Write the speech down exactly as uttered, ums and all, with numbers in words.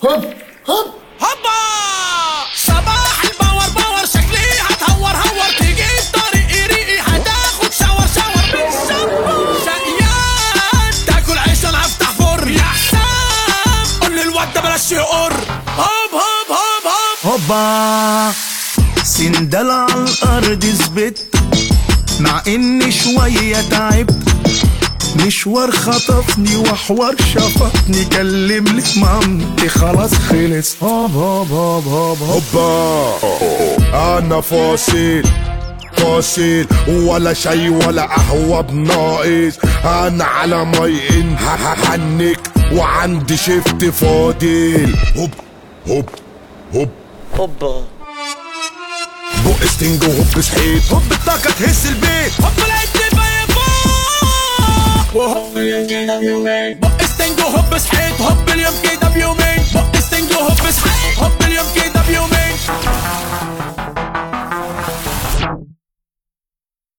هوب هوب هوبا صباح الباور باور شكلي هتهور هور تجيب طريقي ريقي هتاخد شاور شاور بالشامبو شقيان تاكل عيش انا هفتح فرن يا حسام قول للواد ده بلاش يقر هوب هوب هوب هوب هوبا سندال على الارض ثبت مع اني شوية تعبت مشوار خطفني وحوار شفطني كلملي مامتي خلاص خلص هوب هوب هوب هوب هوبا انا فاصل فاصل ولا شي ولا قهوة بناقص انا على مي هحنك وعندي شفت فاضل هوب هوب هوب هوبا بق ستنج وهوب صحيت هوب الطاقة تهز البيت هوب لقيت الباقي فوق وهوب اليوم كده بيومين بق ستنج وهوب صحيت هوب اليوم كده بيومين بق